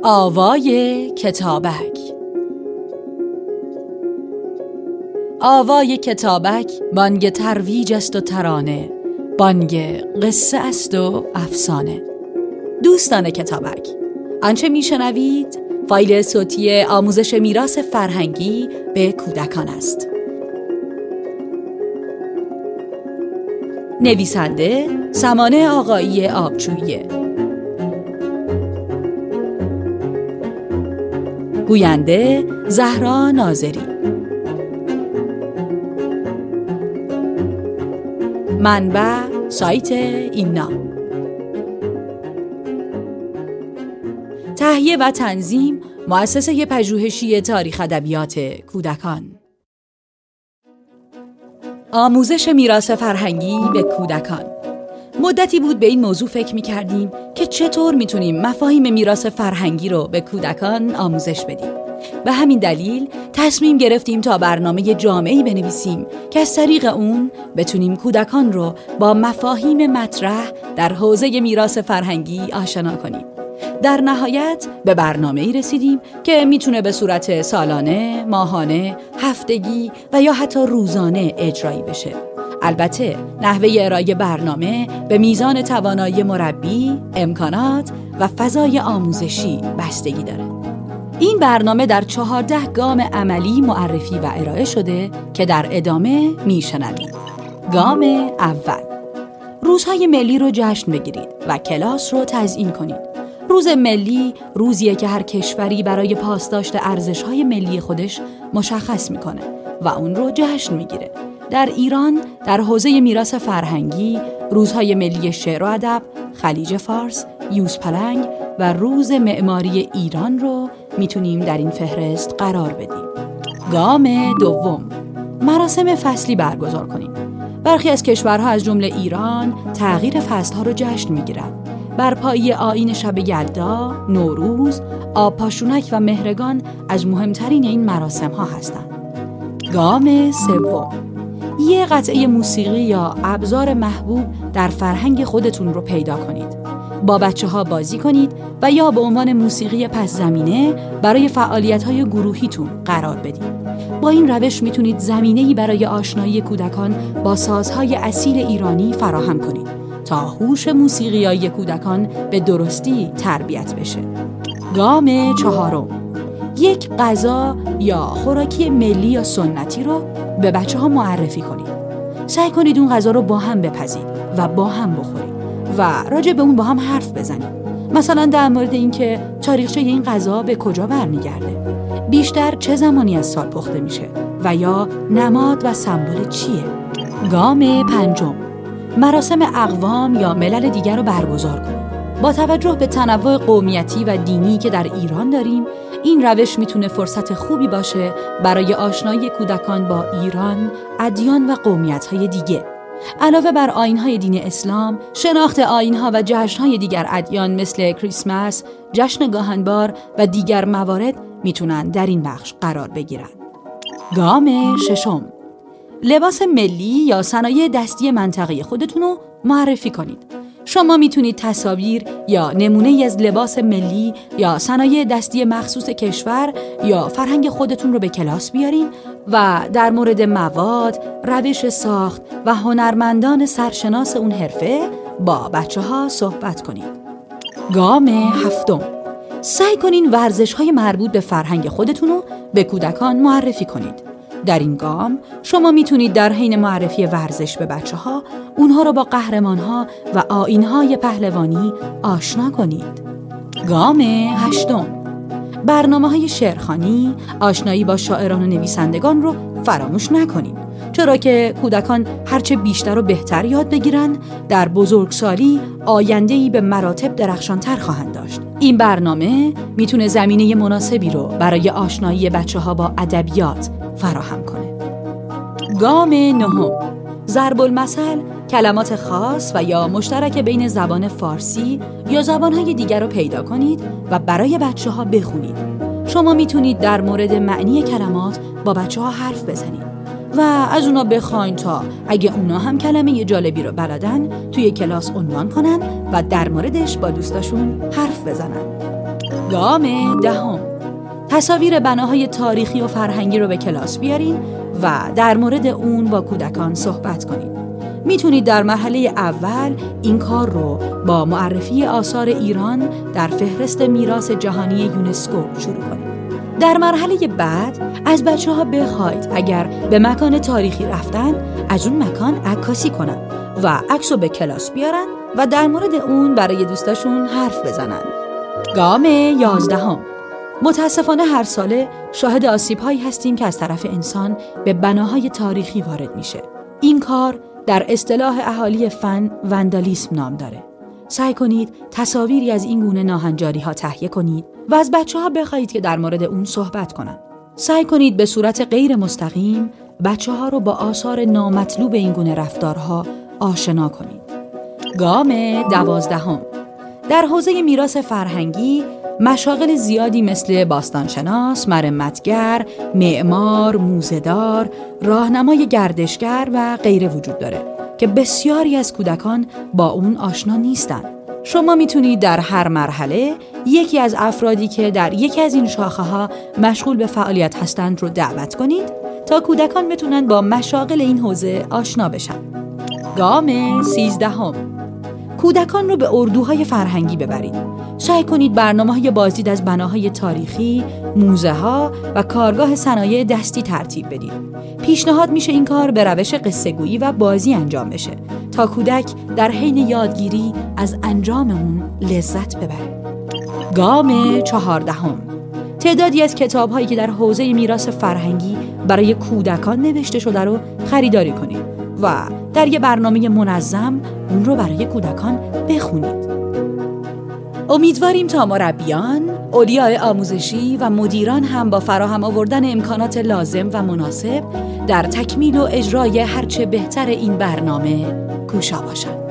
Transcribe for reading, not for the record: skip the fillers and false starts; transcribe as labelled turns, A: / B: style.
A: آوای کتابک. آوای کتابک بانگ ترویج است و ترانه، بانگ قصه است و افسانه. دوستان کتابک، آنچه میشنوید فایل صوتی آموزش میراث فرهنگی به کودکان است. نویسنده سمانه آقایی آبجویی، گوینده زهرا ناظری، منبع سایت اینا، تهیه و تنظیم مؤسسه پژوهشی تاریخ ادبیات کودکان. آموزش میراث فرهنگی به کودکان. مدتی بود به این موضوع فکر می‌کردیم که چطور میتونیم مفاهیم میراث فرهنگی رو به کودکان آموزش بدیم. به همین دلیل تصمیم گرفتیم تا برنامه جامعی بنویسیم که از طریق اون بتونیم کودکان رو با مفاهیم مطرح در حوزه میراث فرهنگی آشنا کنیم. در نهایت به برنامه‌ای رسیدیم که میتونه به صورت سالانه، ماهانه، هفتگی و یا حتی روزانه اجرایی بشه. البته نحوه ارائه برنامه به میزان توانایی مربی، امکانات و فضای آموزشی بستگی داره. این برنامه در 14 گام عملی معرفی و ارائه شده که در ادامه میشنوید. گام اول: روزهای ملی رو جشن بگیرید و کلاس رو تزیین کنید. روز ملی روزیه که هر کشوری برای پاسداشت ارزش‌های ملی خودش مشخص میکنه و اون رو جشن میگیره. در ایران در حوزه میراث فرهنگی روزهای ملی شعر و ادب، خلیج فارس، یوزپلنگ و روز معماری ایران رو میتونیم در این فهرست قرار بدیم. گام دوم: مراسم فصلی برگزار کنیم. برخی از کشورها از جمله ایران تغییر فصلها رو جشن میگیرن. برپایی آیین شب یلدا، نوروز، آبپاشونک و مهرگان از مهمترین این مراسم ها هستند. گام سوم: یه قطعه موسیقی یا ابزار محبوب در فرهنگ خودتون رو پیدا کنید. با بچه‌ها بازی کنید و یا به عنوان موسیقی پس زمینه برای فعالیت‌های گروهیتون قرار بدید. با این روش میتونید زمینه‌ای برای آشنایی کودکان با سازهای اصیل ایرانی فراهم کنید تا هوش موسیقیایی کودکان به درستی تربیت بشه. گام چهارم: یک غذا یا خوراکی ملی یا سنتی رو به بچه‌ها معرفی کنید. سعی کنید اون غذا رو با هم بپزید و با هم بخورید و راجع به اون با هم حرف بزنید. مثلا در مورد اینکه تاریخچه این غذا به کجا برمیگرده، بیشتر چه زمانی از سال پخته میشه و یا نماد و سمبل چیه. گام پنجم: مراسم اقوام یا ملل دیگر رو برگزار کنید. با توجه به تنوع قومیتی و دینی که در ایران داریم، این روش میتونه فرصت خوبی باشه برای آشنایی کودکان با ایران، ادیان و قومیت‌های دیگه. علاوه بر آیین‌های دین اسلام، شناخت آیین‌ها و جشن‌های دیگر ادیان مثل کریسمس، جشن گاهنبار و دیگر موارد میتونن در این بخش قرار بگیرن. گام ششم: لباس ملی یا صنایع دستی منطقه خودتون رو معرفی کنید. شما میتونید تصاویر یا نمونه‌ای از لباس ملی یا صنایع دستی مخصوص کشور یا فرهنگ خودتون رو به کلاس بیارین و در مورد مواد، روش ساخت و هنرمندان سرشناس اون حرفه با بچه‌ها صحبت کنید. گام هفتم: سعی کنین ورزش‌های مربوط به فرهنگ خودتون رو به کودکان معرفی کنید. در این گام شما میتونید در حین معرفی ورزش به بچه‌ها اونها رو با قهرمان‌ها و آیین‌های پهلوانی آشنا کنید. گام هشتم: برنامه‌های شعرخوانی، آشنایی با شاعران و نویسندگان رو فراموش نکنید، چرا که کودکان هرچه بیشتر و بهتر یاد بگیرن، در بزرگسالی آینده‌ای به مراتب درخشانتر خواهند داشت. این برنامه میتونه زمینه مناسبی رو برای آشنایی بچه‌ها با ادبیات فراهم کنه. گام نهم: ضرب المثل، کلمات خاص و یا مشترک بین زبان فارسی یا زبان‌های دیگر رو پیدا کنید و برای بچه‌ها بخونید. شما میتونید در مورد معنی کلمات با بچه‌ها حرف بزنید و از اونا بخواین تا اگه اونا هم کلمه جالبی رو بلدن توی کلاس عنوان کنن و در موردش با دوستاشون حرف بزنن. گام 10: تصاویر بناهای تاریخی و فرهنگی رو به کلاس بیارین و در مورد اون با کودکان صحبت کنید. میتونید در مرحله اول این کار رو با معرفی آثار ایران در فهرست میراث جهانی یونسکو شروع کنید. در مرحله بعد از بچه‌ها بخواید اگر به مکان تاریخی رفتن از اون مکان عکاسی کنن و عکس رو به کلاس بیارن و در مورد اون برای دوستاشون حرف بزنن. گام 11: متاسفانه هر ساله شاهد آسیب‌هایی هستیم که از طرف انسان به بناهای تاریخی وارد میشه. این کار در اصطلاح اهالی فن وندالیسم نام داره. سعی کنید تصاویری از این گونه ناهنجاری‌ها تهیه کنید و از بچه‌ها بخواید که در مورد اون صحبت کنن. سعی کنید به صورت غیر مستقیم بچه‌ها رو با آثار نامطلوب این گونه رفتارها آشنا کنید. گام 12: در حوزه میراث فرهنگی مشاغل زیادی مثل باستانشناس، مرمتگر، معمار، موزه‌دار، راهنمای گردشگر و غیره وجود داره که بسیاری از کودکان با اون آشنا نیستن. شما میتونید در هر مرحله یکی از افرادی که در یکی از این شاخه‌ها مشغول به فعالیت هستند رو دعوت کنید تا کودکان بتونن با مشاغل این حوزه آشنا بشن. گام 13: کودکان رو به اردوهای فرهنگی ببرید. سعی کنید برنامه‌های بازدید از بناهای تاریخی، موزه‌ها و کارگاه صنایع دستی ترتیب بدید. پیشنهاد میشه این کار به روش قصه‌گویی و بازی انجام بشه تا کودک در حین یادگیری از انجام اون لذت ببره. گام 14: تعدادی از کتاب‌هایی که در حوزه میراث فرهنگی برای کودکان نوشته شده رو خریداری کنید و در یه برنامه منظم اون رو برای کودکان بخونید. امیدواریم تا مربیان، اولیاء آموزشی و مدیران هم با فراهم آوردن امکانات لازم و مناسب در تکمیل و اجرای هرچه بهتر این برنامه کوشا باشند.